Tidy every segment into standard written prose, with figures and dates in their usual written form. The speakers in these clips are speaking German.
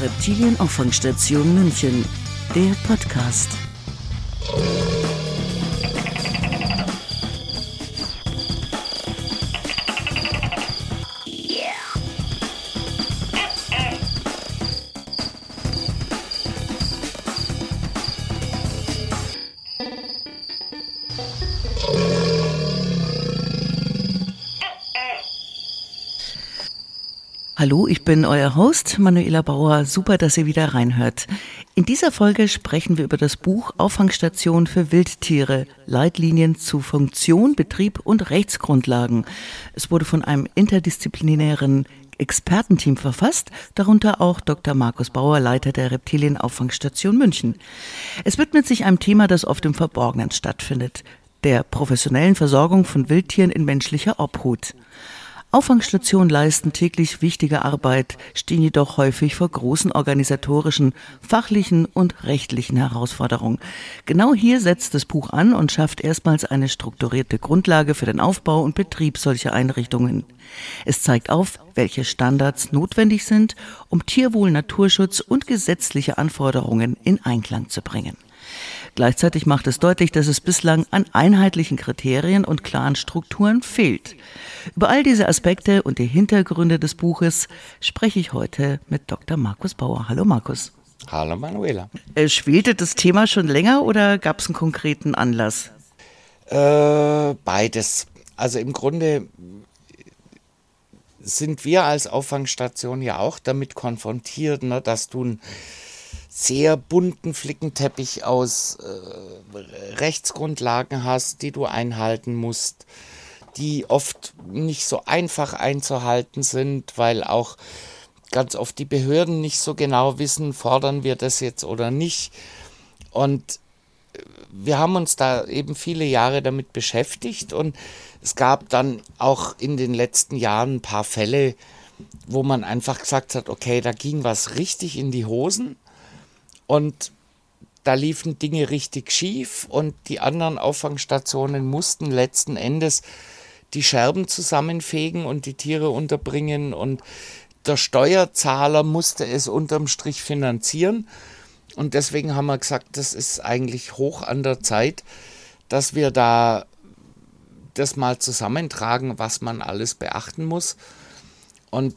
Reptilienauffangstation München, der Podcast. Hallo, ich bin euer Host, Manuela Bauer. Super, dass ihr wieder reinhört. In dieser Folge sprechen wir über das Buch Auffangstation für Wildtiere, Leitlinien zu Funktion, Betrieb und Rechtsgrundlagen. Es wurde von einem interdisziplinären Expertenteam verfasst, darunter auch Dr. Markus Bauer, Leiter der Reptilienauffangstation München. Es widmet sich einem Thema, das oft im Verborgenen stattfindet, der professionellen Versorgung von Wildtieren in menschlicher Obhut. Auffangstationen leisten täglich wichtige Arbeit, stehen jedoch häufig vor großen organisatorischen, fachlichen und rechtlichen Herausforderungen. Genau hier setzt das Buch an und schafft erstmals eine strukturierte Grundlage für den Aufbau und Betrieb solcher Einrichtungen. Es zeigt auf, welche Standards notwendig sind, um Tierwohl, Naturschutz und gesetzliche Anforderungen in Einklang zu bringen. Gleichzeitig macht es deutlich, dass es bislang an einheitlichen Kriterien und klaren Strukturen fehlt. Über all diese Aspekte und die Hintergründe des Buches spreche ich heute mit Dr. Markus Bauer. Hallo Markus. Hallo Manuela. Schwelte das Thema schon länger oder gab es einen konkreten Anlass? Beides. Also im Grunde sind wir als Auffangstation ja auch damit konfrontiert, ne, dass du einen sehr bunten Flickenteppich aus Rechtsgrundlagen hast, die du einhalten musst, die oft nicht so einfach einzuhalten sind, weil auch ganz oft die Behörden nicht so genau wissen, fordern wir das jetzt oder nicht. Und wir haben uns da eben viele Jahre damit beschäftigt und es gab dann auch in den letzten Jahren ein paar Fälle, wo man einfach gesagt hat, okay, da ging was richtig in die Hosen. Und da liefen Dinge richtig schief und die anderen Auffangstationen mussten letzten Endes die Scherben zusammenfegen und die Tiere unterbringen und der Steuerzahler musste es unterm Strich finanzieren. Und deswegen haben wir gesagt, das ist eigentlich hoch an der Zeit, dass wir da das mal zusammentragen, was man alles beachten muss. Und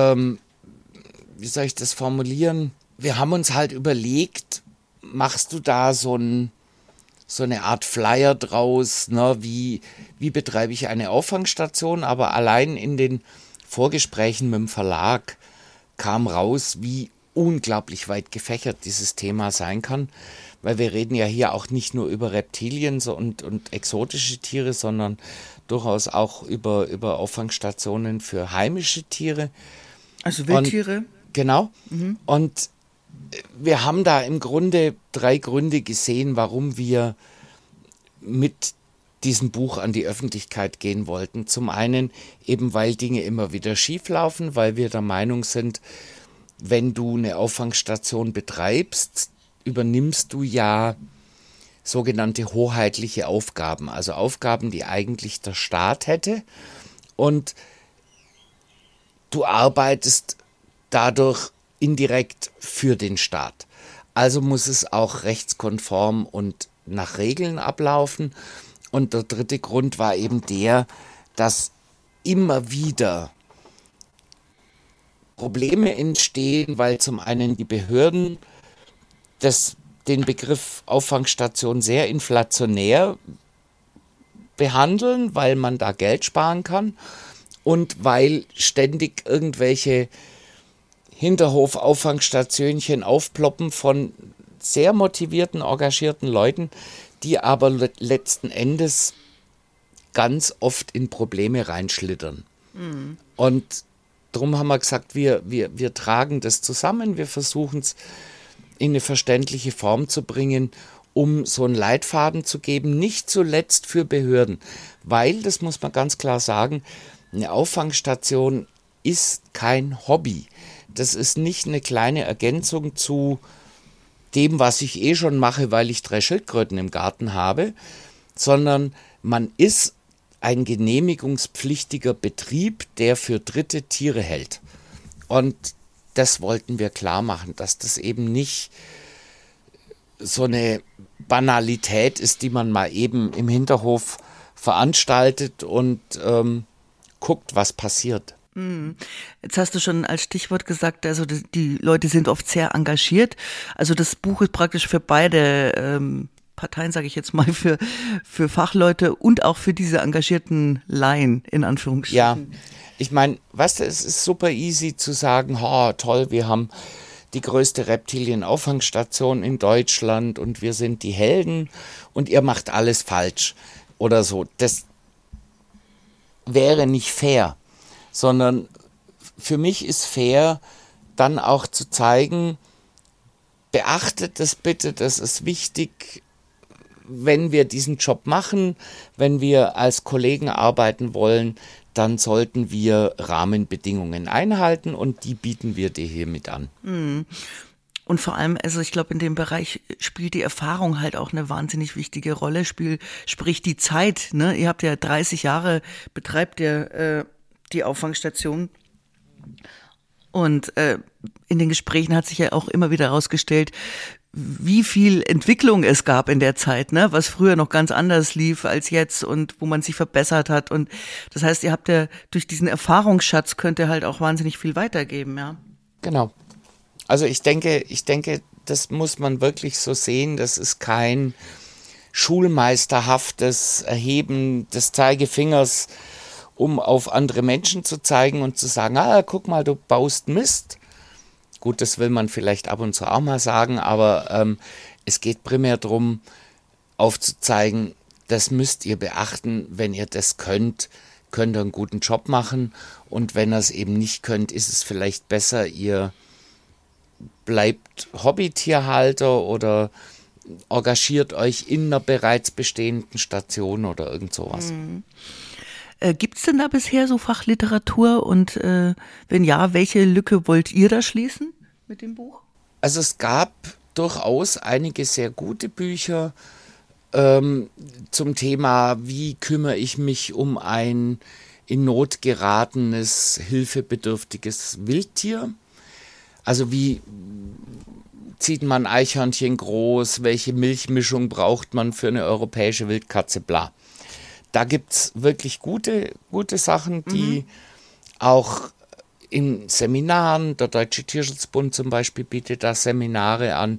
wie soll ich das formulieren? Wir haben uns halt überlegt, machst du da so eine Art Flyer draus, ne? Wie betreibe ich eine Auffangstation? Aber allein in den Vorgesprächen mit dem Verlag kam raus, wie unglaublich weit gefächert dieses Thema sein kann. Weil wir reden ja hier auch nicht nur über Reptilien und exotische Tiere, sondern durchaus auch über Auffangstationen für heimische Tiere. Also Wildtiere? Genau. Mhm. Und wir haben da im Grunde 3 Gründe gesehen, warum wir mit diesem Buch an die Öffentlichkeit gehen wollten. Zum einen eben, weil Dinge immer wieder schief laufen, weil wir der Meinung sind, wenn du eine Auffangstation betreibst, übernimmst du ja sogenannte hoheitliche Aufgaben, also Aufgaben, die eigentlich der Staat hätte und du arbeitest dadurch indirekt für den Staat. Also muss es auch rechtskonform und nach Regeln ablaufen. Und der 3. Grund war eben der, dass immer wieder Probleme entstehen, weil zum einen die Behörden den Begriff Auffangstation sehr inflationär behandeln, weil man da Geld sparen kann und weil ständig irgendwelche Hinterhof-Auffangstationchen aufploppen von sehr motivierten, engagierten Leuten, die aber letzten Endes ganz oft in Probleme reinschlittern. Mhm. Und darum haben wir gesagt, wir tragen das zusammen, wir versuchen es in eine verständliche Form zu bringen, um so einen Leitfaden zu geben, nicht zuletzt für Behörden, weil, das muss man ganz klar sagen, eine Auffangstation ist kein Hobby. Das ist nicht eine kleine Ergänzung zu dem, was ich eh schon mache, weil ich 3 Schildkröten im Garten habe, sondern man ist ein genehmigungspflichtiger Betrieb, der für Dritte Tiere hält. Und das wollten wir klar machen, dass das eben nicht so eine Banalität ist, die man mal eben im Hinterhof veranstaltet und guckt, was passiert. Jetzt hast du schon als Stichwort gesagt, also die Leute sind oft sehr engagiert. Also das Buch ist praktisch für beide Parteien, sage ich jetzt mal, für Fachleute und auch für diese engagierten Laien, in Anführungsstrichen. Ja, ich meine, weißt du, es ist super easy zu sagen, toll, wir haben die größte Reptilienauffangstation in Deutschland und wir sind die Helden und ihr macht alles falsch oder so. Das wäre nicht fair, sondern für mich ist fair, dann auch zu zeigen, beachtet das bitte, das ist wichtig, wenn wir diesen Job machen, wenn wir als Kollegen arbeiten wollen, dann sollten wir Rahmenbedingungen einhalten und die bieten wir dir hiermit an. Und vor allem, also ich glaube, in dem Bereich spielt die Erfahrung halt auch eine wahnsinnig wichtige Rolle, sprich die Zeit, ne? Ihr habt ja 30 Jahre, betreibt ihr die Auffangstation. Und in den Gesprächen hat sich ja auch immer wieder herausgestellt, wie viel Entwicklung es gab in der Zeit, ne? Was früher noch ganz anders lief als jetzt und wo man sich verbessert hat. Und das heißt, ihr habt ja durch diesen Erfahrungsschatz könnt ihr halt auch wahnsinnig viel weitergeben, ja? Genau. Also ich denke, das muss man wirklich so sehen. Das ist kein schulmeisterhaftes Erheben des Zeigefingers, um auf andere Menschen zu zeigen und zu sagen, guck mal, du baust Mist. Gut, das will man vielleicht ab und zu auch mal sagen, aber es geht primär darum, aufzuzeigen, das müsst ihr beachten, wenn ihr das könnt ihr einen guten Job machen und wenn ihr es eben nicht könnt, ist es vielleicht besser, ihr bleibt Hobbytierhalter oder engagiert euch in einer bereits bestehenden Station oder irgend sowas. Gibt es denn da bisher so Fachliteratur und wenn ja, welche Lücke wollt ihr da schließen mit dem Buch? Also es gab durchaus einige sehr gute Bücher zum Thema, wie kümmere ich mich um ein in Not geratenes, hilfebedürftiges Wildtier. Also wie zieht man Eichhörnchen groß, welche Milchmischung braucht man für eine europäische Wildkatze, bla. Da gibt es wirklich gute Sachen, die auch in Seminaren, der Deutsche Tierschutzbund zum Beispiel bietet da Seminare an,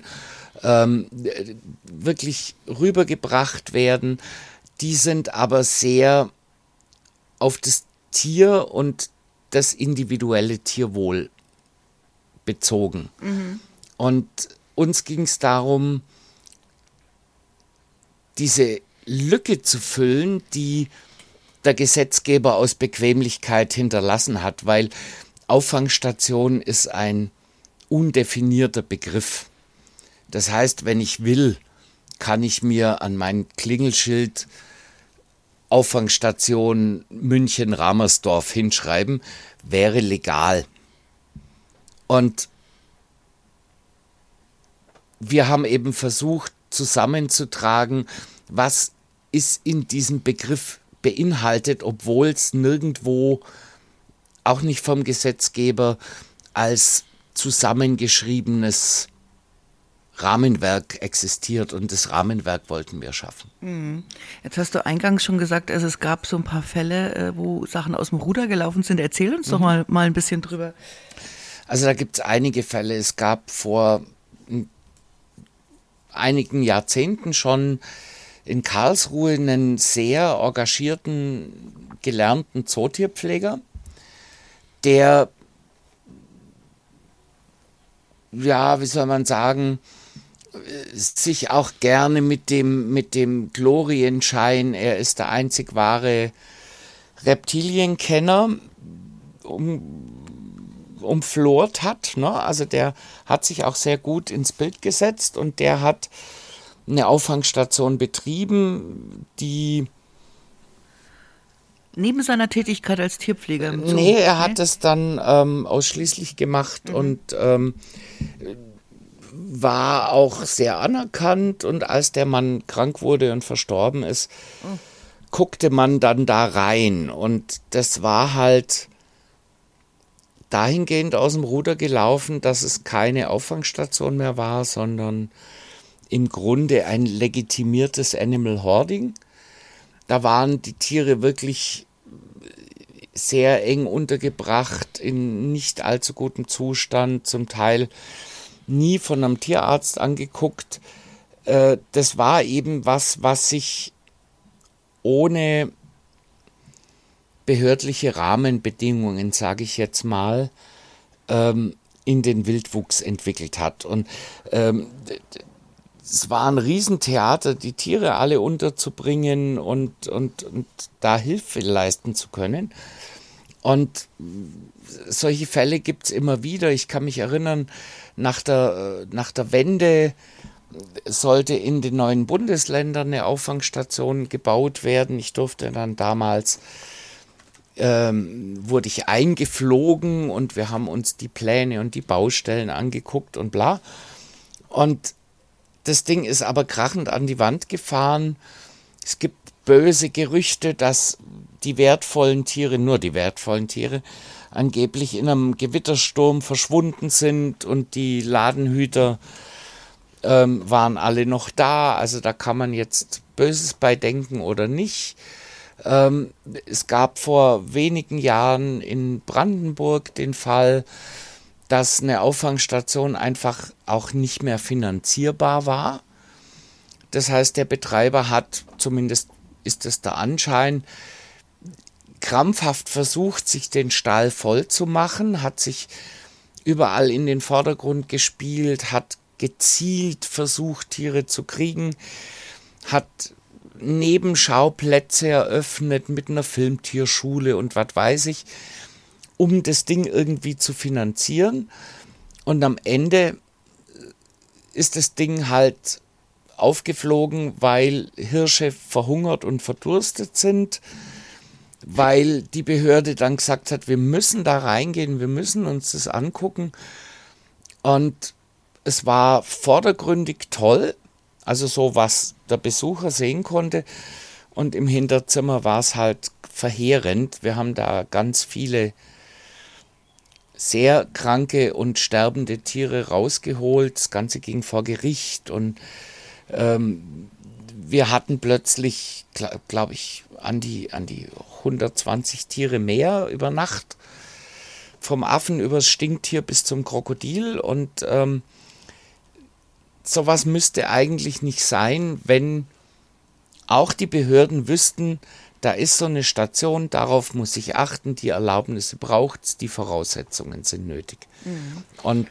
wirklich rübergebracht werden. Die sind aber sehr auf das Tier und das individuelle Tierwohl bezogen. Und uns ging es darum, diese Lücke zu füllen, die der Gesetzgeber aus Bequemlichkeit hinterlassen hat, weil Auffangstation ist ein undefinierter Begriff. Das heißt, wenn ich will, kann ich mir an mein Klingelschild Auffangstation München-Ramersdorf hinschreiben, wäre legal. Und wir haben eben versucht zusammenzutragen, was ist in diesem Begriff beinhaltet, obwohl es nirgendwo, auch nicht vom Gesetzgeber, als zusammengeschriebenes Rahmenwerk existiert. Und das Rahmenwerk wollten wir schaffen. Jetzt hast du eingangs schon gesagt, also es gab so ein paar Fälle, wo Sachen aus dem Ruder gelaufen sind. Erzähl uns doch mal ein bisschen drüber. Also da gibt es einige Fälle. Es gab vor einigen Jahrzehnten schon in Karlsruhe einen sehr engagierten, gelernten Zootierpfleger, der, ja, wie soll man sagen, sich auch gerne mit dem Glorienschein, er ist der einzig wahre Reptilienkenner, umflort hat. Ne? Also der hat sich auch sehr gut ins Bild gesetzt und der hat eine Auffangstation betrieben, die... Neben seiner Tätigkeit als Tierpfleger im Zoo? Nee, er hat es dann ausschließlich gemacht und war auch sehr anerkannt. Und als der Mann krank wurde und verstorben ist, guckte man dann da rein. Und das war halt dahingehend aus dem Ruder gelaufen, dass es keine Auffangstation mehr war, sondern im Grunde ein legitimiertes Animal Hoarding. Da waren die Tiere wirklich sehr eng untergebracht, in nicht allzu gutem Zustand, zum Teil nie von einem Tierarzt angeguckt. Das war eben was sich ohne behördliche Rahmenbedingungen, sage ich jetzt mal, in den Wildwuchs entwickelt hat. Und es war ein Riesentheater, die Tiere alle unterzubringen und da Hilfe leisten zu können. Und solche Fälle gibt es immer wieder. Ich kann mich erinnern, nach der Wende sollte in den neuen Bundesländern eine Auffangstation gebaut werden. Ich durfte dann damals, wurde ich eingeflogen und wir haben uns die Pläne und die Baustellen angeguckt und bla. Und das Ding ist aber krachend an die Wand gefahren. Es gibt böse Gerüchte, dass die wertvollen Tiere, nur die wertvollen Tiere, angeblich in einem Gewittersturm verschwunden sind und die Ladenhüter waren alle noch da. Also da kann man jetzt Böses bei denken oder nicht. Es gab vor wenigen Jahren in Brandenburg den Fall, dass eine Auffangstation einfach auch nicht mehr finanzierbar war. Das heißt, der Betreiber hat, zumindest ist es der Anschein, krampfhaft versucht, sich den Stall voll zu machen, hat sich überall in den Vordergrund gespielt, hat gezielt versucht, Tiere zu kriegen, hat Nebenschauplätze eröffnet mit einer Filmtierschule und was weiß ich, um das Ding irgendwie zu finanzieren. Und am Ende ist das Ding halt aufgeflogen, weil Hirsche verhungert und verdurstet sind, weil die Behörde dann gesagt hat, wir müssen da reingehen, wir müssen uns das angucken. Und es war vordergründig toll, also so, was der Besucher sehen konnte. Und im Hinterzimmer war es halt verheerend. Wir haben da ganz viele sehr kranke und sterbende Tiere rausgeholt. Das Ganze ging vor Gericht und wir hatten plötzlich, glaube ich, an die 120 Tiere mehr über Nacht. Vom Affen übers Stinktier bis zum Krokodil. Und sowas müsste eigentlich nicht sein, wenn auch die Behörden wüssten, da ist so eine Station, darauf muss ich achten, die Erlaubnisse braucht es, die Voraussetzungen sind nötig. Mhm. Und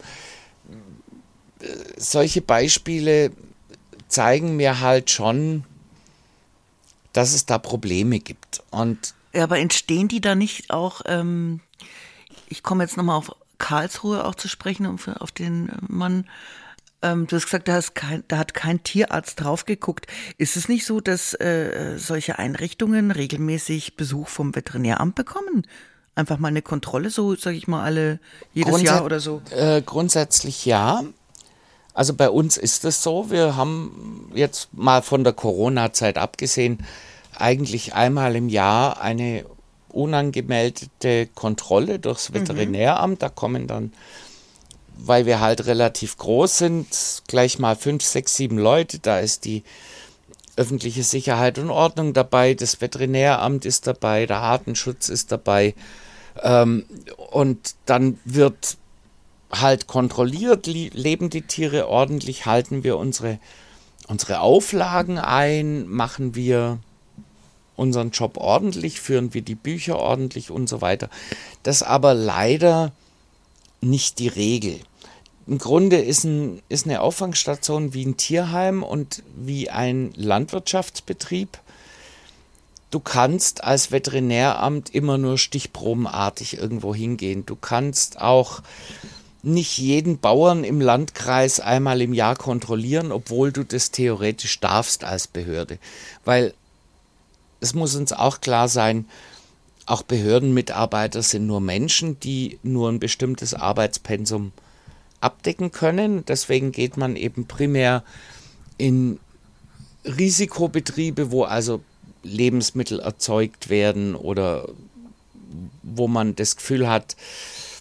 solche Beispiele zeigen mir halt schon, dass es da Probleme gibt. Und ja, aber entstehen die da nicht auch, ich komme jetzt nochmal auf Karlsruhe auch zu sprechen, auf den Mann. Du hast gesagt, da hat kein Tierarzt drauf geguckt. Ist es nicht so, dass solche Einrichtungen regelmäßig Besuch vom Veterinäramt bekommen? Einfach mal eine Kontrolle, so sage ich mal, jedes Jahr oder so? Grundsätzlich ja. Also bei uns ist es so, wir haben jetzt mal von der Corona-Zeit abgesehen, eigentlich einmal im Jahr eine unangemeldete Kontrolle durchs Veterinäramt. Da kommen dann, weil wir halt relativ groß sind, gleich mal 5, 6, 7 Leute. Da ist die öffentliche Sicherheit und Ordnung dabei, das Veterinäramt ist dabei, der Artenschutz ist dabei. Und dann wird halt kontrolliert, leben die Tiere ordentlich, halten wir unsere Auflagen ein, machen wir unseren Job ordentlich, führen wir die Bücher ordentlich und so weiter. Das ist aber leider nicht die Regel. Im Grunde ist eine Auffangstation wie ein Tierheim und wie ein Landwirtschaftsbetrieb. Du kannst als Veterinäramt immer nur stichprobenartig irgendwo hingehen. Du kannst auch nicht jeden Bauern im Landkreis einmal im Jahr kontrollieren, obwohl du das theoretisch darfst als Behörde. Weil es muss uns auch klar sein, auch Behördenmitarbeiter sind nur Menschen, die nur ein bestimmtes Arbeitspensum abdecken können. Deswegen geht man eben primär in Risikobetriebe, wo also Lebensmittel erzeugt werden oder wo man das Gefühl hat,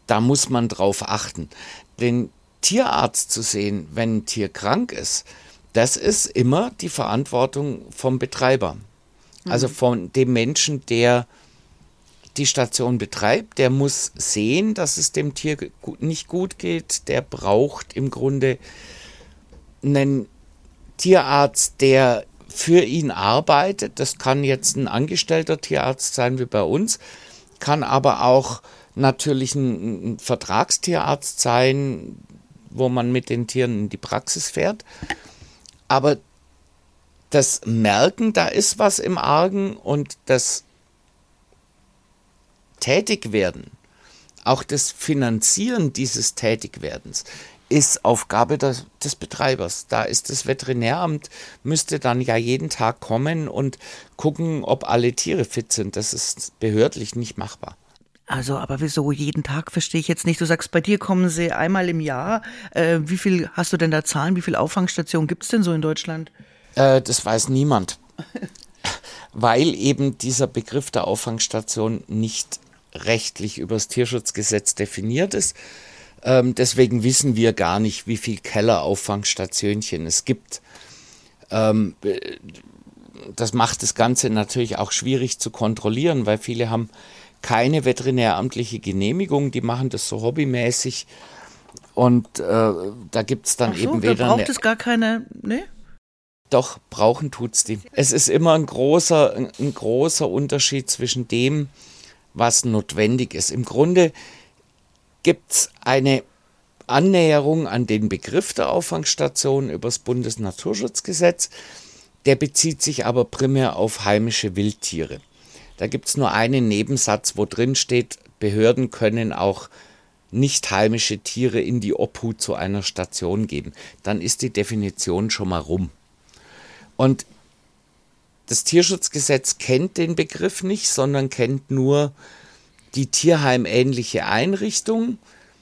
da muss man drauf achten. Den Tierarzt zu sehen, wenn ein Tier krank ist, das ist immer die Verantwortung vom Betreiber. Also von dem Menschen, der die Station betreibt, der muss sehen, dass es dem Tier nicht gut geht. Der braucht im Grunde einen Tierarzt, der für ihn arbeitet. Das kann jetzt ein angestellter Tierarzt sein wie bei uns, kann aber auch natürlich ein Vertragstierarzt sein, wo man mit den Tieren in die Praxis fährt. Aber das Merken, da ist was im Argen, und das Tätigwerden, auch das Finanzieren dieses Tätigwerdens, ist Aufgabe des Betreibers. Da ist das Veterinäramt, müsste dann ja jeden Tag kommen und gucken, ob alle Tiere fit sind. Das ist behördlich nicht machbar. Also, aber wieso jeden Tag, verstehe ich jetzt nicht. Du sagst, bei dir kommen sie einmal im Jahr. Wie viel hast du denn da Zahlen? Wie viele Auffangstationen gibt es denn so in Deutschland? Das weiß niemand, weil eben dieser Begriff der Auffangstation nicht rechtlich über das Tierschutzgesetz definiert ist. Deswegen wissen wir gar nicht, wie viele Kellerauffangsstationchen es gibt. Das macht das Ganze natürlich auch schwierig zu kontrollieren, weil viele haben keine veterinäramtliche Genehmigung, die machen das so hobbymäßig, und da gibt es dann eben da weder braucht es gar keine, ne? Doch, brauchen tut's die. Es ist immer ein großer Unterschied zwischen dem, was notwendig ist. Im Grunde gibt es eine Annäherung an den Begriff der Auffangstation über das Bundesnaturschutzgesetz. Der bezieht sich aber primär auf heimische Wildtiere. Da gibt es nur einen Nebensatz, wo drin steht, Behörden können auch nicht heimische Tiere in die Obhut zu einer Station geben. Dann ist die Definition schon mal rum. Und das Tierschutzgesetz kennt den Begriff nicht, sondern kennt nur die tierheimähnliche Einrichtung.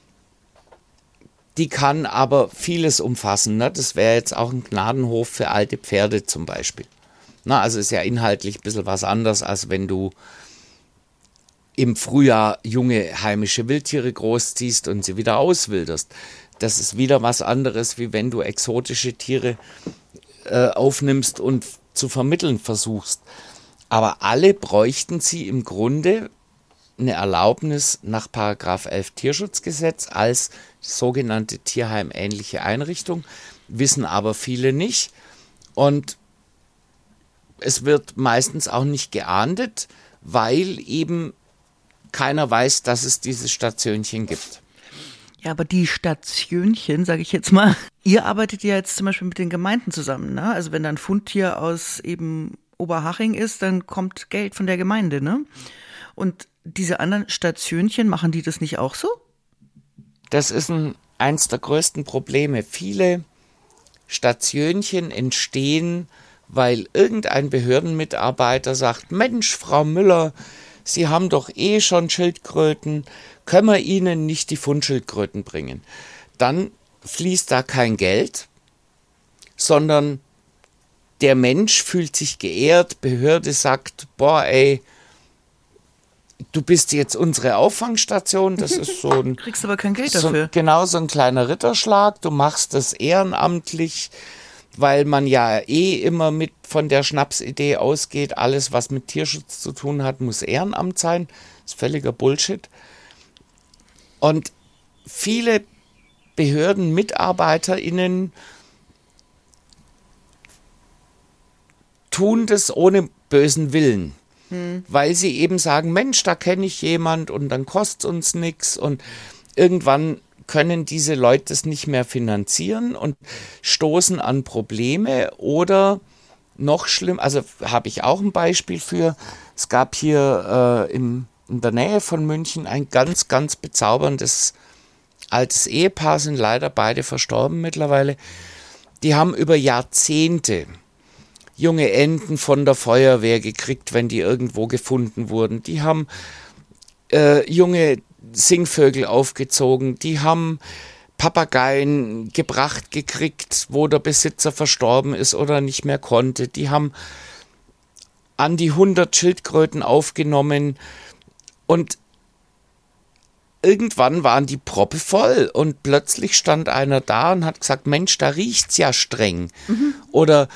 Die kann aber vieles umfassen. Ne? Das wäre jetzt auch ein Gnadenhof für alte Pferde zum Beispiel. Na, also ist ja inhaltlich ein bisschen was anderes, als wenn du im Frühjahr junge heimische Wildtiere großziehst und sie wieder auswilderst. Das ist wieder was anderes, wie wenn du exotische Tiere aufnimmst und zu vermitteln versuchst. Aber alle bräuchten sie im Grunde eine Erlaubnis nach § 11 Tierschutzgesetz als sogenannte tierheimähnliche Einrichtung, wissen aber viele nicht. Und es wird meistens auch nicht geahndet, weil eben keiner weiß, dass es diese Stationchen gibt. Ja, aber die Stationchen, sage ich jetzt mal, ihr arbeitet ja jetzt zum Beispiel mit den Gemeinden zusammen, ne? Also wenn da ein Fundtier aus eben Oberhaching ist, dann kommt Geld von der Gemeinde, ne? Und diese anderen Stationchen, machen die das nicht auch so? Das ist eins der größten Probleme. Viele Stationchen entstehen, weil irgendein Behördenmitarbeiter sagt, Mensch, Frau Müller, Sie haben doch eh schon Schildkröten, können wir Ihnen nicht die Fundschildkröten bringen? Dann fließt da kein Geld, sondern der Mensch fühlt sich geehrt, Behörde sagt, boah ey, du bist jetzt unsere Auffangstation, das ist so ein... Kriegst aber kein Geld dafür. Genau, so ein kleiner Ritterschlag, du machst das ehrenamtlich, weil man ja immer mit von der Schnapsidee ausgeht, alles, was mit Tierschutz zu tun hat, muss Ehrenamt sein. Das ist völliger Bullshit. Und viele BehördenmitarbeiterInnen tun das ohne bösen Willen, weil sie eben sagen, Mensch, da kenne ich jemand und dann kostet es uns nichts, und irgendwann können diese Leute es nicht mehr finanzieren und stoßen an Probleme. Oder noch schlimm, also habe ich auch ein Beispiel für, es gab hier in der Nähe von München ein ganz, ganz bezauberndes altes Ehepaar, sind leider beide verstorben mittlerweile. Die haben über Jahrzehnte junge Enten von der Feuerwehr gekriegt, wenn die irgendwo gefunden wurden. Die haben junge Singvögel aufgezogen, die haben Papageien gebracht gekriegt, wo der Besitzer verstorben ist oder nicht mehr konnte. Die haben an die 100 Schildkröten aufgenommen, und irgendwann waren die Proppe voll und plötzlich stand einer da und hat gesagt, Mensch, da riecht's ja streng. Oder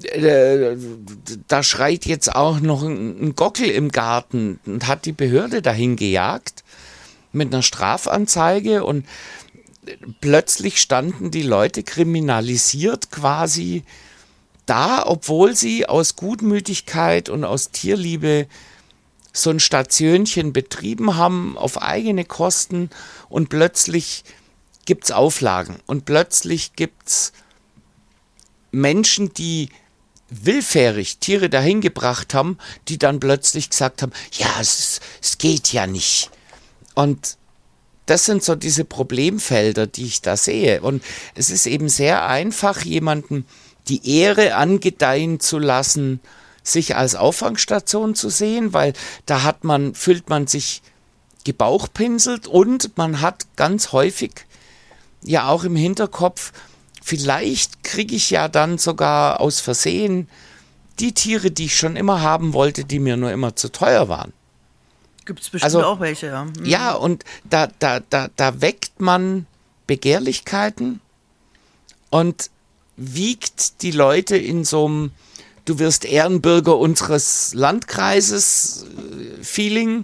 da schreit jetzt auch noch ein Gockel im Garten und hat die Behörde dahin gejagt mit einer Strafanzeige und plötzlich standen die Leute kriminalisiert quasi da, obwohl sie aus Gutmütigkeit und aus Tierliebe so ein Stationchen betrieben haben auf eigene Kosten und plötzlich gibt's Auflagen und plötzlich gibt's Menschen, die willfährig Tiere dahin gebracht haben, die dann plötzlich gesagt haben, ja, es geht ja nicht. Und das sind so diese Problemfelder, die ich da sehe. Und es ist eben sehr einfach, jemanden die Ehre angedeihen zu lassen, sich als Auffangstation zu sehen, weil da fühlt man sich gebauchpinselt und man hat ganz häufig ja auch im Hinterkopf, vielleicht kriege ich ja dann sogar aus Versehen die Tiere, die ich schon immer haben wollte, die mir nur immer zu teuer waren. Gibt es bestimmt auch welche, ja. Ja, und da weckt man Begehrlichkeiten und wiegt die Leute in so einem Du wirst Ehrenbürger unseres Landkreises Feeling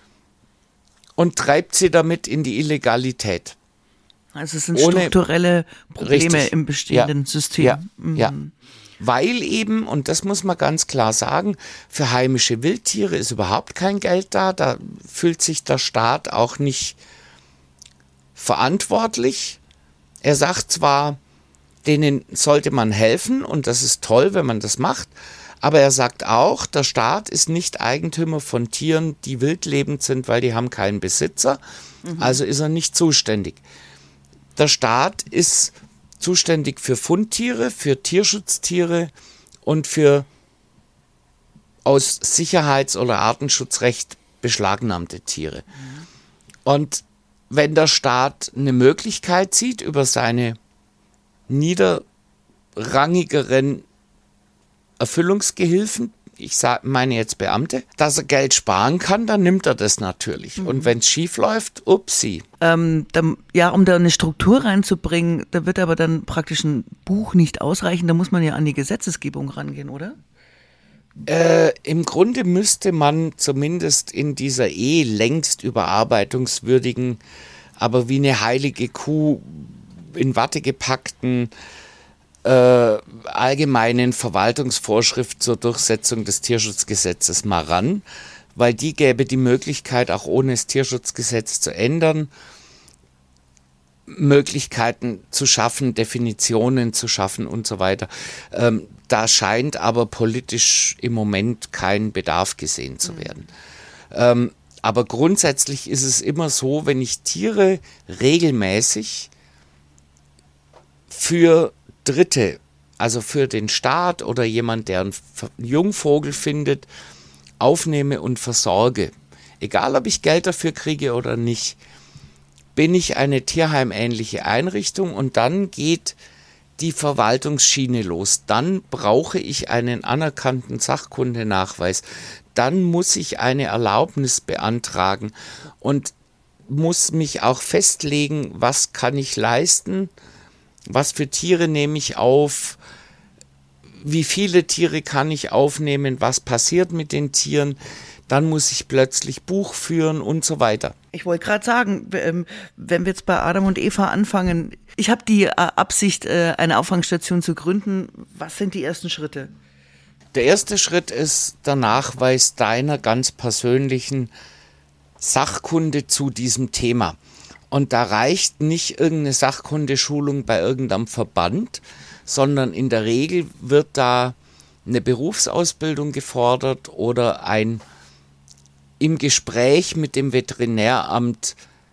und treibt sie damit in die Illegalität. Also es sind strukturelle Probleme richtig, im bestehenden System. Ja, ja. Weil eben, und das muss man ganz klar sagen, für heimische Wildtiere ist überhaupt kein Geld da. Da fühlt sich der Staat auch nicht verantwortlich. Er sagt zwar, denen sollte man helfen und das ist toll, wenn man das macht, aber er sagt auch, der Staat ist nicht Eigentümer von Tieren, die wildlebend sind, weil die haben keinen Besitzer, also ist er nicht zuständig. Der Staat ist zuständig für Fundtiere, für Tierschutztiere und für aus Sicherheits- oder Artenschutzrecht beschlagnahmte Tiere. Und wenn der Staat eine Möglichkeit sieht, über seine niederrangigeren Erfüllungsgehilfen, meine jetzt Beamte, dass er Geld sparen kann, dann nimmt er das natürlich. Und wenn es schief läuft, upsi. Um da eine Struktur reinzubringen, da wird aber dann praktisch ein Buch nicht ausreichen, da muss man ja an die Gesetzesgebung rangehen, oder? Im Grunde müsste man zumindest in dieser längst überarbeitungswürdigen, aber wie eine heilige Kuh in Watte gepackten allgemeinen Verwaltungsvorschrift zur Durchsetzung des Tierschutzgesetzes mal ran, weil die gäbe die Möglichkeit, auch ohne das Tierschutzgesetz zu ändern, Möglichkeiten zu schaffen, Definitionen zu schaffen und so weiter. Da scheint aber politisch im Moment kein Bedarf gesehen zu werden. Aber grundsätzlich ist es immer so, wenn ich Tiere regelmäßig für Dritte, also für den Staat oder jemand, der einen Jungvogel findet, aufnehme und versorge, egal ob ich Geld dafür kriege oder nicht, bin ich eine tierheimähnliche Einrichtung und dann geht die Verwaltungsschiene los. Dann brauche ich einen anerkannten Sachkundenachweis. Dann muss ich eine Erlaubnis beantragen und muss mich auch festlegen, was kann ich leisten, was für Tiere nehme ich auf, wie viele Tiere kann ich aufnehmen, was passiert mit den Tieren, dann muss ich plötzlich Buch führen und so weiter. Ich wollte gerade sagen, wenn wir jetzt bei Adam und Eva anfangen, ich habe die Absicht, eine Auffangstation zu gründen. Was sind die ersten Schritte? Der erste Schritt ist der Nachweis deiner ganz persönlichen Sachkunde zu diesem Thema. Und da reicht nicht irgendeine Sachkundeschulung bei irgendeinem Verband, sondern in der Regel wird da eine Berufsausbildung gefordert oder ein im Gespräch mit dem Veterinäramt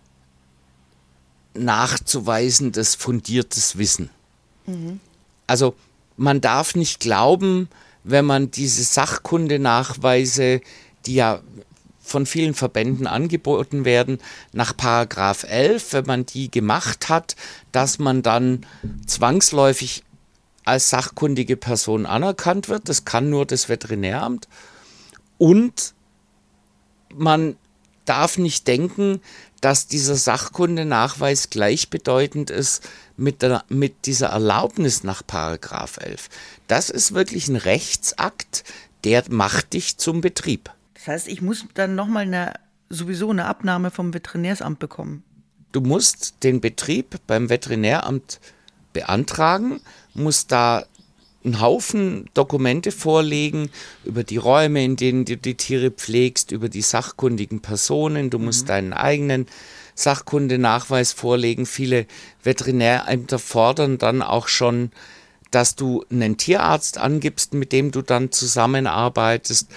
nachzuweisendes, fundiertes Wissen. Also man darf nicht glauben, wenn man diese Sachkundenachweise, die ja von vielen Verbänden angeboten werden, nach Paragraph 11, wenn man die gemacht hat, dass man dann zwangsläufig als sachkundige Person anerkannt wird. Das kann nur das Veterinäramt. Und man darf nicht denken, dass dieser Sachkundenachweis gleichbedeutend ist mit dieser Erlaubnis nach Paragraph 11. Das ist wirklich ein Rechtsakt, der macht dich zum Betrieb. Das heißt, ich muss dann nochmal sowieso eine Abnahme vom Veterinärsamt bekommen. Du musst den Betrieb beim Veterinäramt beantragen, musst da einen Haufen Dokumente vorlegen über die Räume, in denen du die Tiere pflegst, über die sachkundigen Personen. Du musst deinen eigenen Sachkundenachweis vorlegen. Viele Veterinärämter fordern dann auch schon, dass du einen Tierarzt angibst, mit dem du dann zusammenarbeitest.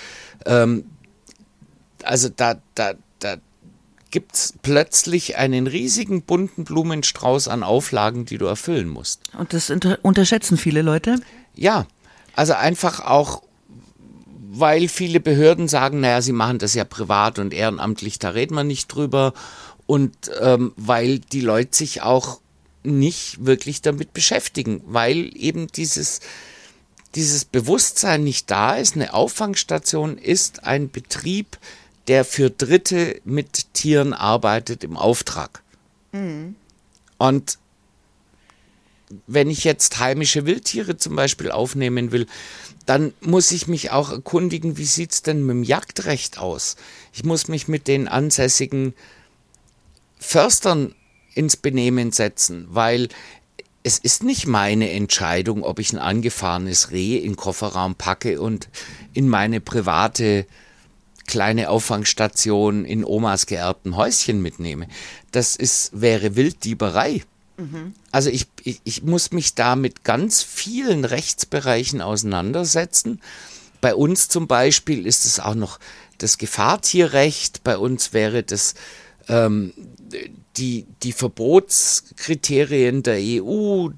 Also da gibt es plötzlich einen riesigen bunten Blumenstrauß an Auflagen, die du erfüllen musst. Und das unterschätzen viele Leute? Ja, also einfach auch, weil viele Behörden sagen, naja, sie machen das ja privat und ehrenamtlich, da reden wir nicht drüber. Und weil die Leute sich auch nicht wirklich damit beschäftigen, weil eben dieses Bewusstsein nicht da ist. Eine Auffangstation ist ein Betrieb, der für Dritte mit Tieren arbeitet im Auftrag. Mhm. Und wenn ich jetzt heimische Wildtiere zum Beispiel aufnehmen will, dann muss ich mich auch erkundigen, wie sieht es denn mit dem Jagdrecht aus? Ich muss mich mit den ansässigen Förstern ins Benehmen setzen, weil es ist nicht meine Entscheidung, ob ich ein angefahrenes Reh in den Kofferraum packe und in meine private kleine Auffangstation in Omas geerbtem Häuschen mitnehme. Das wäre Wilddieberei. Also ich muss mich da mit ganz vielen Rechtsbereichen auseinandersetzen. Bei uns zum Beispiel ist es auch noch das Gefahrtierrecht. Bei uns wäre das die Verbotskriterien der EU,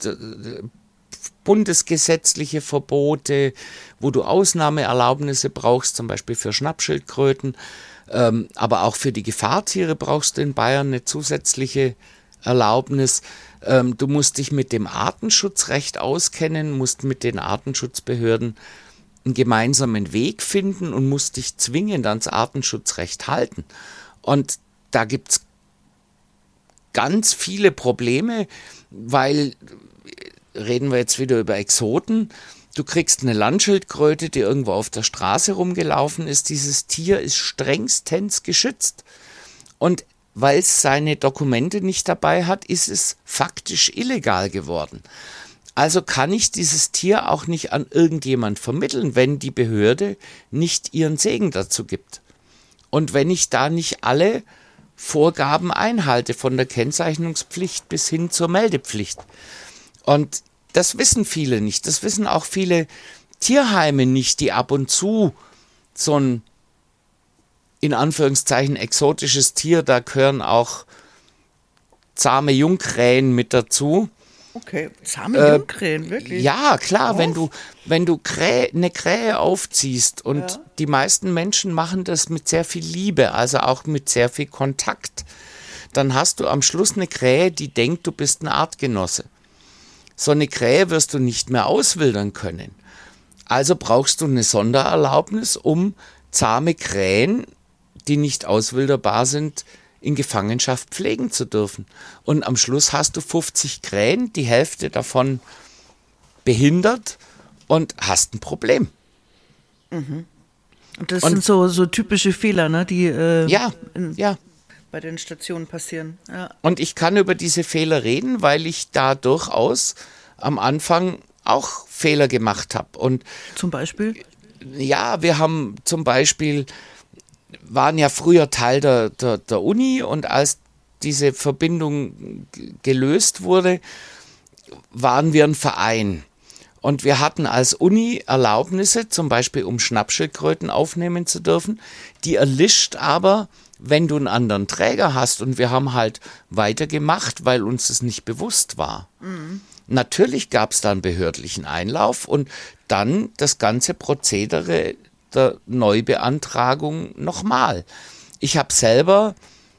bundesgesetzliche Verbote, wo du Ausnahmeerlaubnisse brauchst, zum Beispiel für Schnappschildkröten. Aber auch für die Gefahrtiere brauchst du in Bayern eine zusätzliche Erlaubnis. Du musst dich mit dem Artenschutzrecht auskennen, musst mit den Artenschutzbehörden einen gemeinsamen Weg finden und musst dich zwingend ans Artenschutzrecht halten. Und da gibt es ganz viele Probleme, weil, reden wir jetzt wieder über Exoten, du kriegst eine Landschildkröte, die irgendwo auf der Straße rumgelaufen ist. Dieses Tier ist strengstens geschützt. Und weil es seine Dokumente nicht dabei hat, ist es faktisch illegal geworden. Also kann ich dieses Tier auch nicht an irgendjemand vermitteln, wenn die Behörde nicht ihren Segen dazu gibt. Und wenn ich da nicht alle Vorgaben einhalte, von der Kennzeichnungspflicht bis hin zur Meldepflicht. Und das wissen viele nicht. Das wissen auch viele Tierheime nicht, die ab und zu so ein in Anführungszeichen exotisches Tier, da gehören auch zahme Jungkrähen mit dazu. Okay, zahme Jungkrähen, wirklich? Ja, klar, wenn du eine Krähe aufziehst und die meisten Menschen machen das mit sehr viel Liebe, also auch mit sehr viel Kontakt, dann hast du am Schluss eine Krähe, die denkt, du bist ein Artgenosse. So eine Krähe wirst du nicht mehr auswildern können. Also brauchst du eine Sondererlaubnis, um zahme Krähen, die nicht auswilderbar sind, in Gefangenschaft pflegen zu dürfen. Und am Schluss hast du 50 Krähen, die Hälfte davon behindert und hast ein Problem. Mhm. Und das sind so typische Fehler, ne, die bei den Stationen passieren. Ja. Und ich kann über diese Fehler reden, weil ich da durchaus am Anfang auch Fehler gemacht habe. Und zum Beispiel? Ja, wir haben zum Beispiel waren ja früher Teil der Uni und als diese Verbindung gelöst wurde, waren wir ein Verein. Und wir hatten als Uni Erlaubnisse, zum Beispiel um Schnappschildkröten aufnehmen zu dürfen. Die erlischt aber, wenn du einen anderen Träger hast. Und wir haben halt weitergemacht, weil uns das nicht bewusst war. Mhm. Natürlich gab es da einen behördlichen Einlauf und dann das ganze Prozedere der Neubeantragung nochmal. Ich habe selber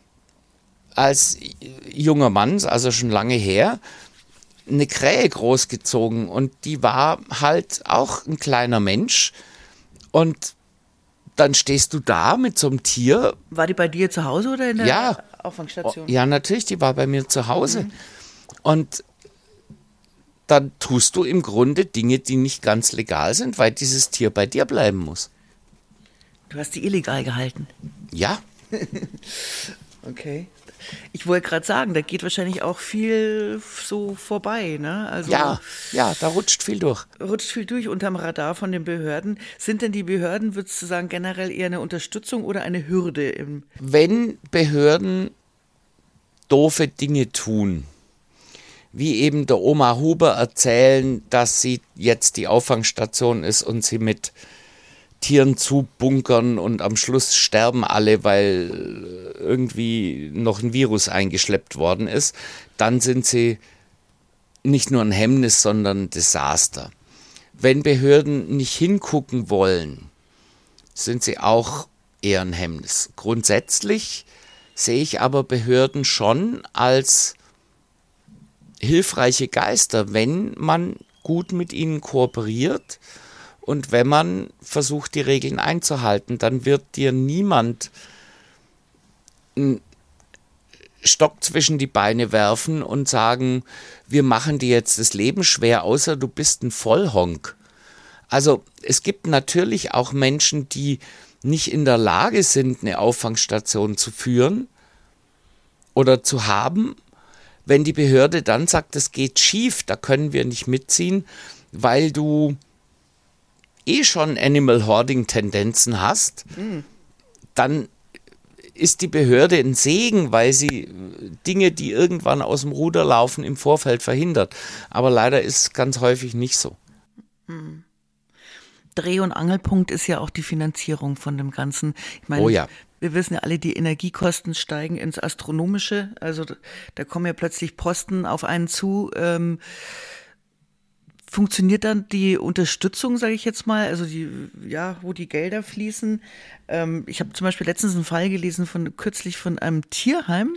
als junger Mann, also schon lange her, eine Krähe großgezogen und die war halt auch ein kleiner Mensch und dann stehst du da mit so einem Tier. War die bei dir zu Hause oder in der Auffangstation? Ja, natürlich, die war bei mir zu Hause. Und dann tust du im Grunde Dinge, die nicht ganz legal sind, weil dieses Tier bei dir bleiben muss. Du hast die illegal gehalten? Ja. Okay. Ich wollte gerade sagen, da geht wahrscheinlich auch viel so vorbei, ne? Also Ja, da rutscht viel durch. Rutscht viel durch unterm Radar von den Behörden. Sind denn die Behörden, würdest du sagen, generell eher eine Unterstützung oder eine Hürde? Wenn Behörden doofe Dinge tun, wie eben der Oma Huber erzählen, dass sie jetzt die Auffangstation ist und sie mit Tieren zubunkern und am Schluss sterben alle, weil irgendwie noch ein Virus eingeschleppt worden ist, dann sind sie nicht nur ein Hemmnis, sondern ein Desaster. Wenn Behörden nicht hingucken wollen, sind sie auch eher ein Hemmnis. Grundsätzlich sehe ich aber Behörden schon als hilfreiche Geister, wenn man gut mit ihnen kooperiert. Und wenn man versucht, die Regeln einzuhalten, dann wird dir niemand einen Stock zwischen die Beine werfen und sagen, wir machen dir jetzt das Leben schwer, außer du bist ein Vollhonk. Also es gibt natürlich auch Menschen, die nicht in der Lage sind, eine Auffangstation zu führen oder zu haben. Wenn die Behörde dann sagt, das geht schief, da können wir nicht mitziehen, weil du schon Animal-Hoarding-Tendenzen hast, dann ist die Behörde ein Segen, weil sie Dinge, die irgendwann aus dem Ruder laufen, im Vorfeld verhindert. Aber leider ist es ganz häufig nicht so. Dreh- und Angelpunkt ist ja auch die Finanzierung von dem Ganzen. Ich meine, wir wissen ja alle, die Energiekosten steigen ins Astronomische. Also da kommen ja plötzlich Posten auf einen zu. Funktioniert dann die Unterstützung, sage ich jetzt mal, also wo die Gelder fließen? Ich habe zum Beispiel letztens einen Fall gelesen kürzlich von einem Tierheim,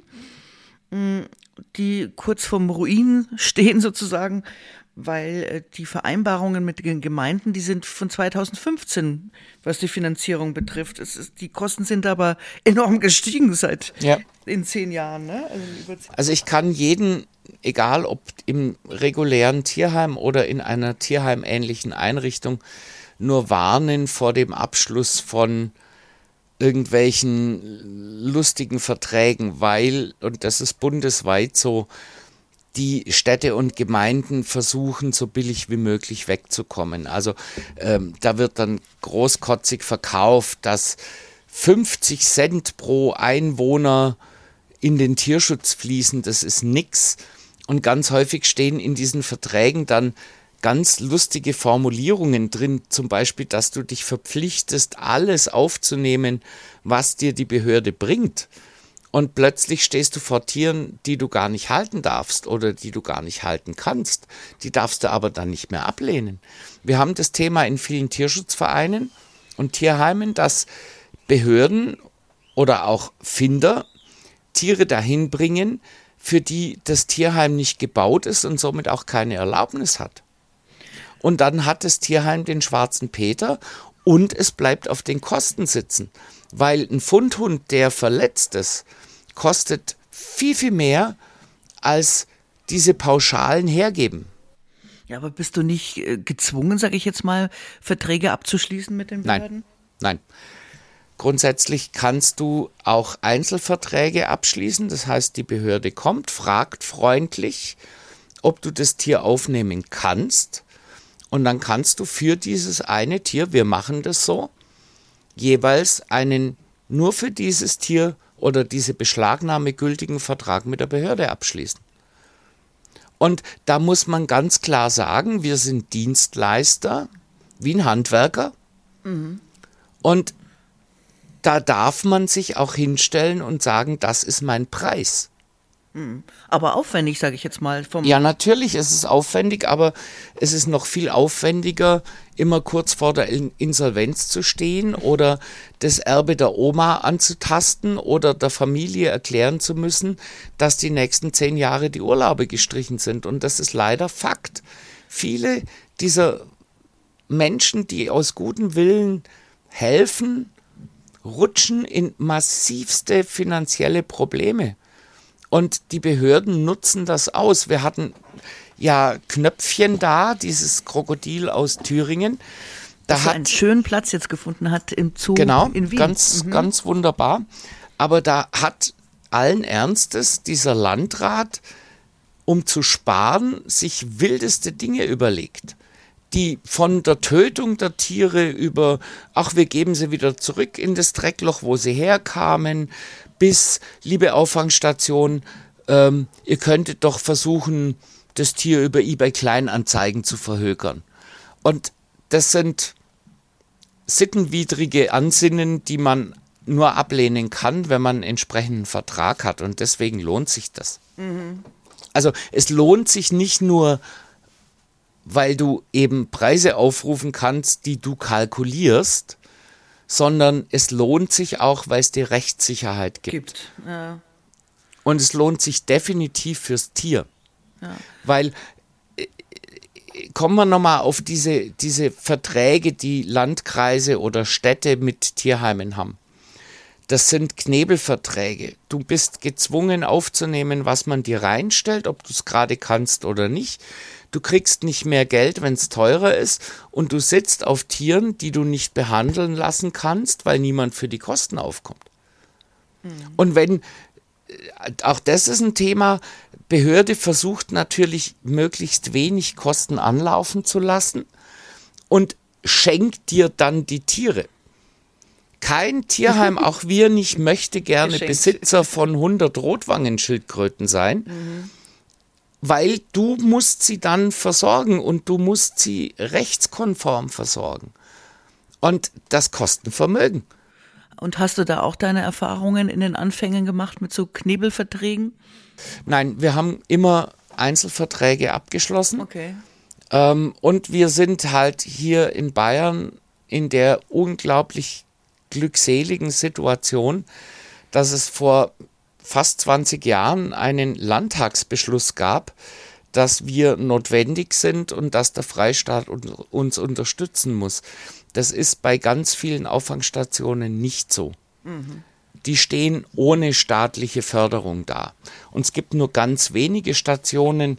die kurz vorm Ruin stehen sozusagen, weil die Vereinbarungen mit den Gemeinden, die sind von 2015, was die Finanzierung betrifft. Die Kosten sind aber enorm gestiegen seit in 10 Jahren. Ne? Also ich kann jeden, egal ob im regulären Tierheim oder in einer tierheimähnlichen Einrichtung, nur warnen vor dem Abschluss von irgendwelchen lustigen Verträgen, weil, und das ist bundesweit so, die Städte und Gemeinden versuchen, so billig wie möglich wegzukommen. Also da wird dann großkotzig verkauft, dass 50 Cent pro Einwohner in den Tierschutz fließen, das ist nix. Und ganz häufig stehen in diesen Verträgen dann ganz lustige Formulierungen drin, zum Beispiel, dass du dich verpflichtest, alles aufzunehmen, was dir die Behörde bringt. Und plötzlich stehst du vor Tieren, die du gar nicht halten darfst oder die du gar nicht halten kannst. Die darfst du aber dann nicht mehr ablehnen. Wir haben das Thema in vielen Tierschutzvereinen und Tierheimen, dass Behörden oder auch Finder Tiere dahin bringen, für die das Tierheim nicht gebaut ist und somit auch keine Erlaubnis hat. Und dann hat das Tierheim den schwarzen Peter und es bleibt auf den Kosten sitzen. Weil ein Fundhund, der verletzt ist, kostet viel, viel mehr, als diese Pauschalen hergeben. Ja, aber bist du nicht gezwungen, sage ich jetzt mal, Verträge abzuschließen mit den Behörden? Nein. Grundsätzlich kannst du auch Einzelverträge abschließen. Das heißt, die Behörde kommt, fragt freundlich, ob du das Tier aufnehmen kannst. Und dann kannst du für dieses eine Tier, wir machen das so, jeweils einen nur für dieses Tier oder diese Beschlagnahme gültigen Vertrag mit der Behörde abschließen. Und da muss man ganz klar sagen, wir sind Dienstleister, wie ein Handwerker. Und da darf man sich auch hinstellen und sagen, das ist mein Preis. Aber aufwendig, sage ich jetzt mal. Ja, natürlich ist es aufwendig, aber es ist noch viel aufwendiger, immer kurz vor der Insolvenz zu stehen oder das Erbe der Oma anzutasten oder der Familie erklären zu müssen, dass die nächsten 10 Jahre die Urlaube gestrichen sind. Und das ist leider Fakt. Viele dieser Menschen, die aus gutem Willen helfen rutschen in massivste finanzielle Probleme. Und die Behörden nutzen das aus. Wir hatten ja Knöpfchen da, dieses Krokodil aus Thüringen. Das einen schönen Platz jetzt gefunden hat im Zoo in Wien. Ganz wunderbar. Aber da hat allen Ernstes dieser Landrat, um zu sparen, sich wildeste Dinge überlegt, die von der Tötung der Tiere über, ach, wir geben sie wieder zurück in das Dreckloch, wo sie herkamen, bis, liebe Auffangstation, ihr könntet doch versuchen, das Tier über eBay Kleinanzeigen zu verhökern. Und das sind sittenwidrige Ansinnen, die man nur ablehnen kann, wenn man einen entsprechenden Vertrag hat. Und deswegen lohnt sich das. Also es lohnt sich nicht nur, weil du eben Preise aufrufen kannst, die du kalkulierst, sondern es lohnt sich auch, weil es dir Rechtssicherheit gibt. Ja. Und es lohnt sich definitiv fürs Tier. Ja. Weil, kommen wir nochmal auf diese Verträge, die Landkreise oder Städte mit Tierheimen haben. Das sind Knebelverträge. Du bist gezwungen aufzunehmen, was man dir reinstellt, ob du es gerade kannst oder nicht. Du kriegst nicht mehr Geld, wenn es teurer ist, und du sitzt auf Tieren, die du nicht behandeln lassen kannst, weil niemand für die Kosten aufkommt. Und wenn, auch das ist ein Thema, Behörde versucht natürlich möglichst wenig Kosten anlaufen zu lassen und schenkt dir dann die Tiere. Kein Tierheim, auch wir nicht, möchte gerne geschenkt. Besitzer von 100 Rotwangenschildkröten sein, weil du musst sie dann versorgen und du musst sie rechtskonform versorgen. Und das kostet Vermögen. Und hast du da auch deine Erfahrungen in den Anfängen gemacht mit so Knebelverträgen? Nein, wir haben immer Einzelverträge abgeschlossen. Okay. Und wir sind halt hier in Bayern in der unglaublich glückseligen Situation, dass es vor fast 20 Jahren einen Landtagsbeschluss gab, dass wir notwendig sind und dass der Freistaat uns unterstützen muss. Das ist bei ganz vielen Auffangstationen nicht so. Die stehen ohne staatliche Förderung da. Und es gibt nur ganz wenige Stationen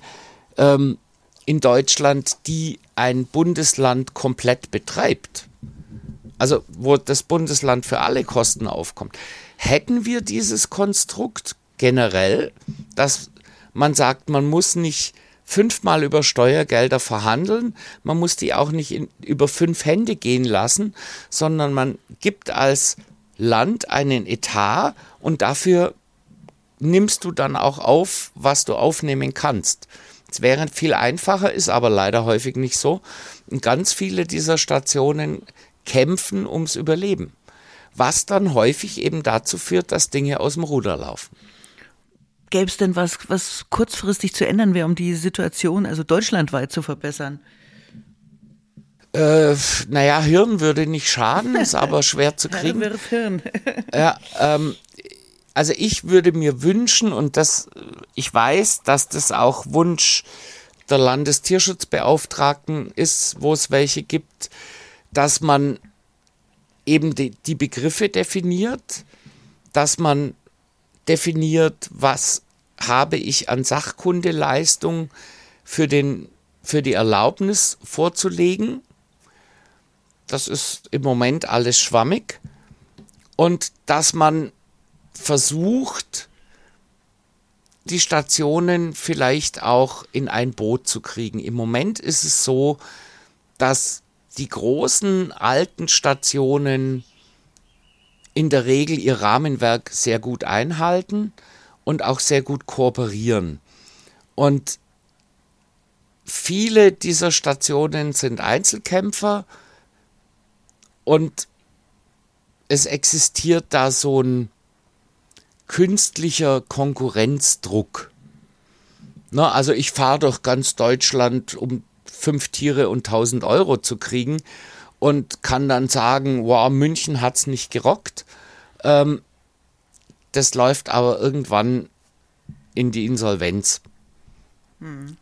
in Deutschland, die ein Bundesland komplett betreibt. Also wo das Bundesland für alle Kosten aufkommt. Hätten wir dieses Konstrukt generell, dass man sagt, man muss nicht 5-mal über Steuergelder verhandeln, man muss die auch nicht über 5 Hände gehen lassen, sondern man gibt als Land einen Etat und dafür nimmst du dann auch auf, was du aufnehmen kannst. Es wäre viel einfacher, ist aber leider häufig nicht so. Und ganz viele dieser Stationen kämpfen ums Überleben, was dann häufig eben dazu führt, dass Dinge aus dem Ruder laufen. Gäbe es denn was kurzfristig zu ändern wäre, um die Situation also deutschlandweit zu verbessern? Hirn würde nicht schaden, ist aber schwer zu kriegen. Ja, wäre es Hirn. Ja, also ich würde mir wünschen, und ich weiß, dass das auch Wunsch der Landestierschutzbeauftragten ist, wo es welche gibt, dass man eben die Begriffe definiert, dass man definiert, was habe ich an Sachkundeleistung für die Erlaubnis vorzulegen. Das ist im Moment alles schwammig. Und dass man versucht, die Stationen vielleicht auch in ein Boot zu kriegen. Im Moment ist es so, dass die großen alten Stationen in der Regel ihr Rahmenwerk sehr gut einhalten und auch sehr gut kooperieren. Und viele dieser Stationen sind Einzelkämpfer und es existiert da so ein künstlicher Konkurrenzdruck. Also ich fahre durch ganz Deutschland, um 5 Tiere und 1.000 Euro zu kriegen und kann dann sagen, wow, München hat's nicht gerockt. Das läuft aber irgendwann in die Insolvenz.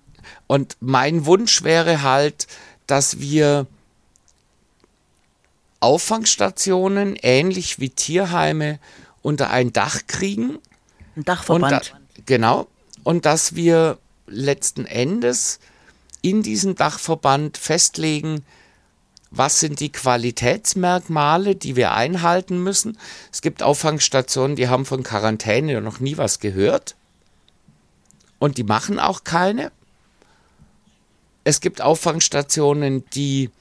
Und mein Wunsch wäre halt, dass wir Auffangstationen, ähnlich wie Tierheime, unter ein Dach kriegen. Ein Dachverband. Genau. Und dass wir letzten Endes in diesem Dachverband festlegen, was sind die Qualitätsmerkmale, die wir einhalten müssen. Es gibt Auffangstationen, die haben von Quarantäne noch nie was gehört. Und die machen auch keine. Es gibt Auffangstationen, die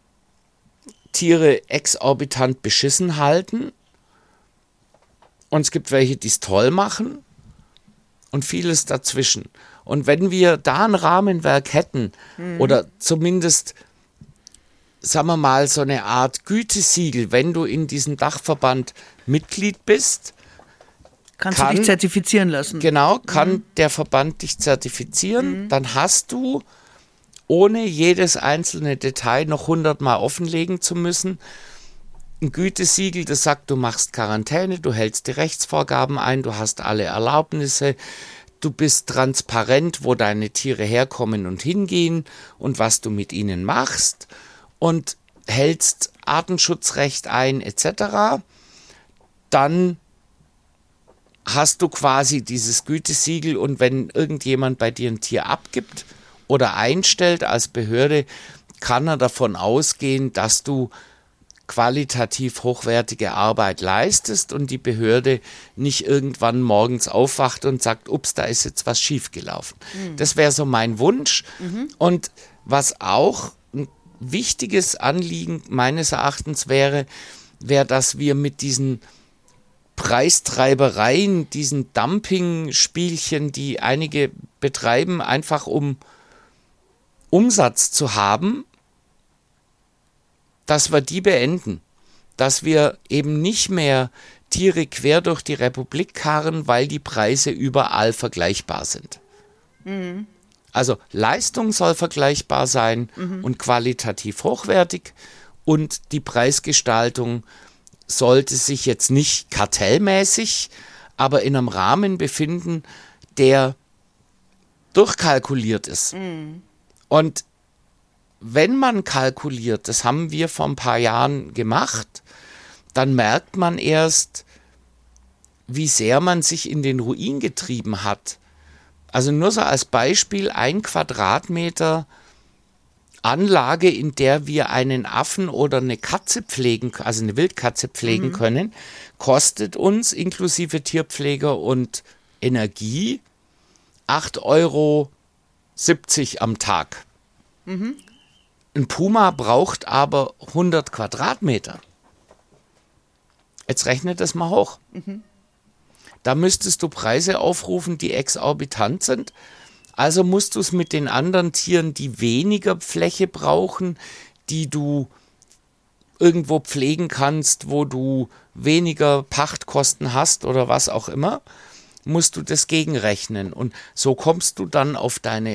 Tiere exorbitant beschissen halten. Und es gibt welche, die es toll machen. Und vieles dazwischen. Und wenn wir da ein Rahmenwerk hätten, oder zumindest, sagen wir mal, so eine Art Gütesiegel, wenn du in diesem Dachverband Mitglied bist, Kannst du dich zertifizieren lassen. Genau, kann der Verband dich zertifizieren. Dann hast du, ohne jedes einzelne Detail noch 100-mal offenlegen zu müssen, ein Gütesiegel, das sagt, du machst Quarantäne, du hältst die Rechtsvorgaben ein, du hast alle Erlaubnisse, du bist transparent, wo deine Tiere herkommen und hingehen und was du mit ihnen machst und hältst Artenschutzrecht ein etc., dann hast du quasi dieses Gütesiegel und wenn irgendjemand bei dir ein Tier abgibt oder einstellt als Behörde, kann er davon ausgehen, dass du qualitativ hochwertige Arbeit leistest und die Behörde nicht irgendwann morgens aufwacht und sagt, ups, da ist jetzt was schiefgelaufen. Das wäre so mein Wunsch. Und was auch ein wichtiges Anliegen meines Erachtens wäre, dass wir mit diesen Preistreibereien, diesen Dumping-Spielchen, die einige betreiben, einfach um Umsatz zu haben, dass wir die beenden. Dass wir eben nicht mehr Tiere quer durch die Republik karren, weil die Preise überall vergleichbar sind. Also Leistung soll vergleichbar sein und qualitativ hochwertig und die Preisgestaltung sollte sich jetzt nicht kartellmäßig, aber in einem Rahmen befinden, der durchkalkuliert ist. Und wenn man kalkuliert, das haben wir vor ein paar Jahren gemacht, dann merkt man erst, wie sehr man sich in den Ruin getrieben hat. Also nur so als Beispiel, 1 Quadratmeter Anlage, in der wir einen Affen oder eine Katze pflegen, also eine Wildkatze pflegen können, kostet uns inklusive Tierpfleger und Energie 8,70 € am Tag. Ein Puma braucht aber 100 Quadratmeter. Jetzt rechnet das mal hoch. Da müsstest du Preise aufrufen, die exorbitant sind. Also musst du es mit den anderen Tieren, die weniger Fläche brauchen, die du irgendwo pflegen kannst, wo du weniger Pachtkosten hast oder was auch immer, musst du das gegenrechnen. Und so kommst du dann auf deine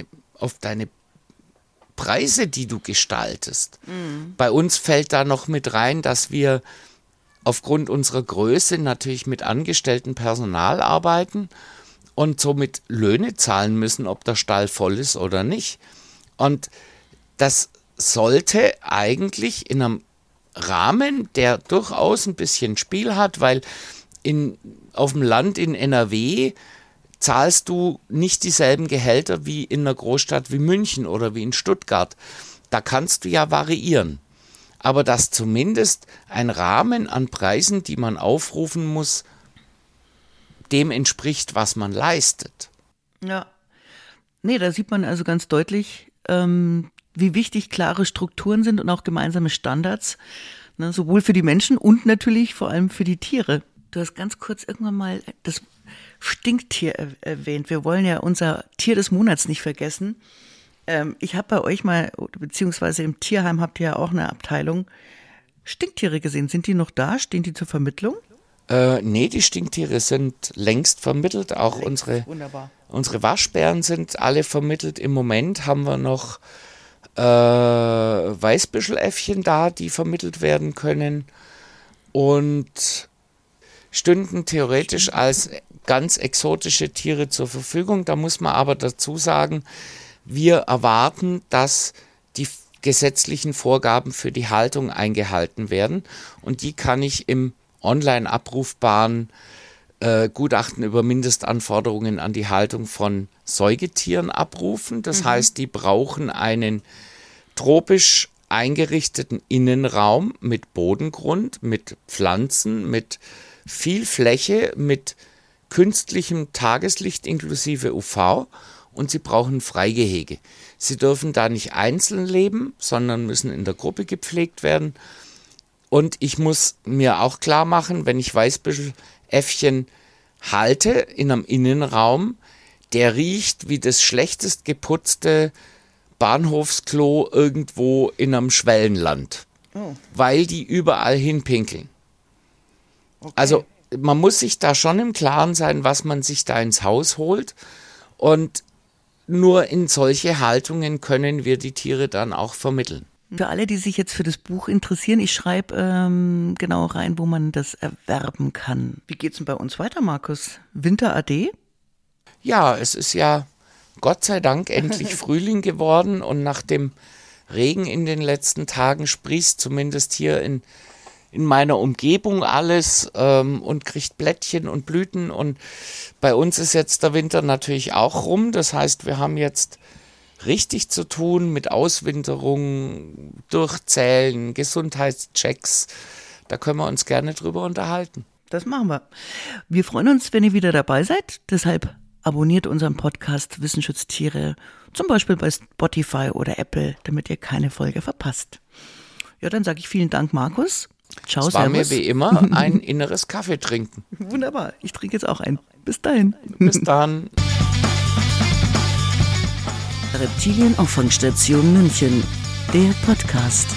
Preise, die du gestaltest. Bei uns fällt da noch mit rein, dass wir aufgrund unserer Größe natürlich mit angestelltem Personal arbeiten und somit Löhne zahlen müssen, ob der Stall voll ist oder nicht. Und das sollte eigentlich in einem Rahmen, der durchaus ein bisschen Spiel hat, weil auf dem Land in NRW zahlst du nicht dieselben Gehälter wie in einer Großstadt wie München oder wie in Stuttgart. Da kannst du ja variieren. Aber dass zumindest ein Rahmen an Preisen, die man aufrufen muss, dem entspricht, was man leistet. Ja. Nee, da sieht man also ganz deutlich, wie wichtig klare Strukturen sind und auch gemeinsame Standards, ne, sowohl für die Menschen und natürlich vor allem für die Tiere. Du hast ganz kurz irgendwann mal das Stinktier erwähnt. Wir wollen ja unser Tier des Monats nicht vergessen. Ich habe bei euch mal, beziehungsweise im Tierheim habt ihr ja auch eine Abteilung, Stinktiere gesehen. Sind die noch da? Stehen die zur Vermittlung? Nee, die Stinktiere sind längst vermittelt. Auch unsere Waschbären sind alle vermittelt. Im Moment haben wir noch Weißbüscheläffchen da, die vermittelt werden können. Und stünden theoretisch als ganz exotische Tiere zur Verfügung. Da muss man aber dazu sagen, wir erwarten, dass die gesetzlichen Vorgaben für die Haltung eingehalten werden. Und die kann ich im online abrufbaren Gutachten über Mindestanforderungen an die Haltung von Säugetieren abrufen. Das heißt, die brauchen einen tropisch eingerichteten Innenraum mit Bodengrund, mit Pflanzen, mit viel Fläche, mit künstlichem Tageslicht inklusive UV, und sie brauchen Freigehege. Sie dürfen da nicht einzeln leben, sondern müssen in der Gruppe gepflegt werden. Und ich muss mir auch klar machen, wenn ich Weißbüschel-Äffchen halte in einem Innenraum, der riecht wie das schlechtest geputzte Bahnhofsklo irgendwo in einem Schwellenland, weil die überall hinpinkeln. Okay. Also man muss sich da schon im Klaren sein, was man sich da ins Haus holt, und nur in solche Haltungen können wir die Tiere dann auch vermitteln. Für alle, die sich jetzt für das Buch interessieren, ich schreibe genau rein, wo man das erwerben kann. Wie geht's denn bei uns weiter, Markus? Winter AD? Ja, es ist ja Gott sei Dank endlich Frühling geworden, und nach dem Regen in den letzten Tagen sprießt zumindest hier in meiner Umgebung alles und kriegt Blättchen und Blüten, und bei uns ist jetzt der Winter natürlich auch rum. Das heißt, wir haben jetzt richtig zu tun mit Auswinterung, Durchzählen, Gesundheitschecks. Da können wir uns gerne drüber unterhalten. Das machen wir. Wir freuen uns, wenn ihr wieder dabei seid. Deshalb abonniert unseren Podcast Wissenschaftstiere, zum Beispiel bei Spotify oder Apple, damit ihr keine Folge verpasst. Ja, dann sage ich vielen Dank, Markus. Ciao, es war servus. mir wie immer ein inneres Kaffee trinken. Wunderbar, ich trinke jetzt auch einen. Bis dahin. Bis dann. Reptilienauffangstation München, der Podcast.